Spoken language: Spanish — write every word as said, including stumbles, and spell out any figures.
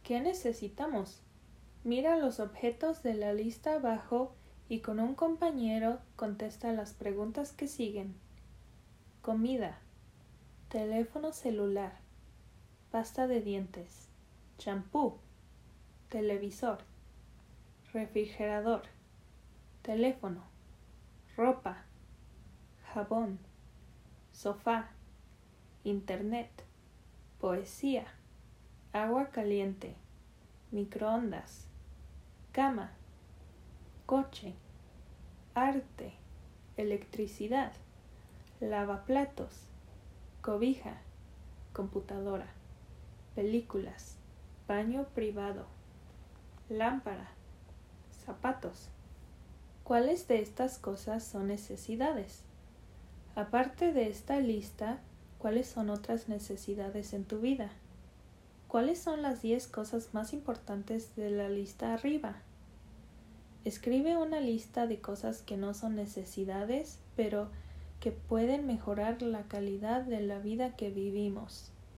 ¿Qué necesitamos? Mira los objetos de la lista abajo y con un compañero contesta las preguntas que siguen. Comida, teléfono celular, pasta de dientes, champú, televisor, refrigerador, teléfono, ropa, jabón, sofá, internet, poesía, agua caliente, microondas, cama, coche, arte, electricidad, lavaplatos, cobija, computadora, películas, baño privado, lámpara, zapatos. ¿Cuáles de estas cosas son necesidades? Aparte de esta lista, ¿cuáles son otras necesidades en tu vida? ¿Cuáles son las diez cosas más importantes de la lista arriba? Escribe una lista de cosas que no son necesidades, pero que pueden mejorar la calidad de la vida que vivimos.